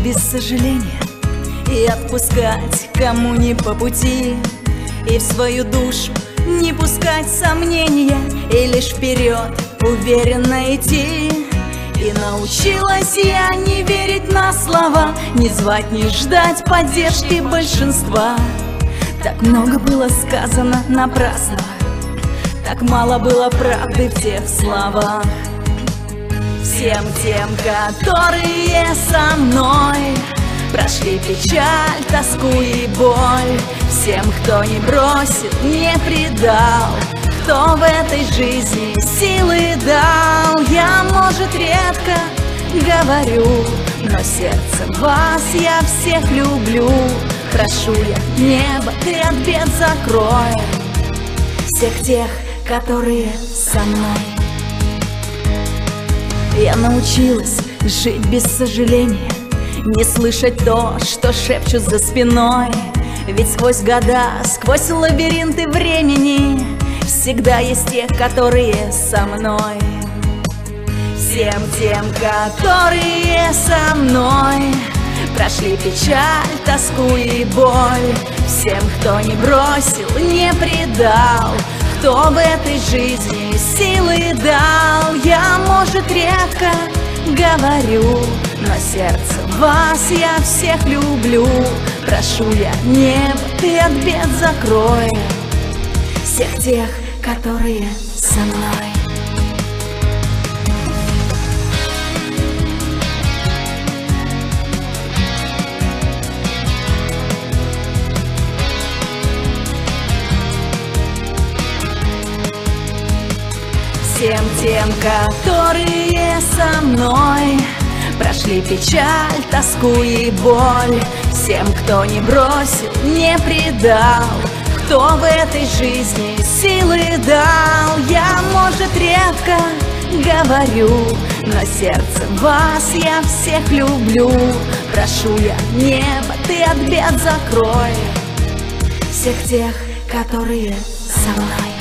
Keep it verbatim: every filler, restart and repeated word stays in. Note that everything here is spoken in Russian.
без сожаления и отпускать кому не по пути, и в свою душу не пускать сомнения, и лишь вперед уверенно идти. И научилась я не верить на слова, не звать, не ждать поддержки большинства. Так много было сказано напрасно, так мало было правды в тех словах. Всем тем, которые со мной прошли печаль, тоску и боль, всем, кто не бросил, не предал, кто в этой жизни силы дал. Я, может, редко говорю, но сердцем вас я всех люблю. Прошу я, небо, ты от бед закрой всех тех, которые со мной. Я научилась жить без сожаления, не слышать то, что шепчут за спиной. Ведь сквозь года, сквозь лабиринты времени всегда есть те, которые со мной. Всем тем, которые со мной прошли печаль, тоску и боль, всем, кто не бросил, не предал, кто в этой жизни силы дал. Я, может, редко говорю, но сердцем вас я всех люблю. Прошу я, небо, ты от бед закрой всех тех, которые со мной. Всем тем, которые со мной прошли печаль, тоску и боль, всем, кто не бросил, не предал, кто в этой жизни силы дал. Я, может, редко говорю, но сердцем вас я всех люблю. Прошу я, небо, ты от бед закрой всех тех, которые со мной.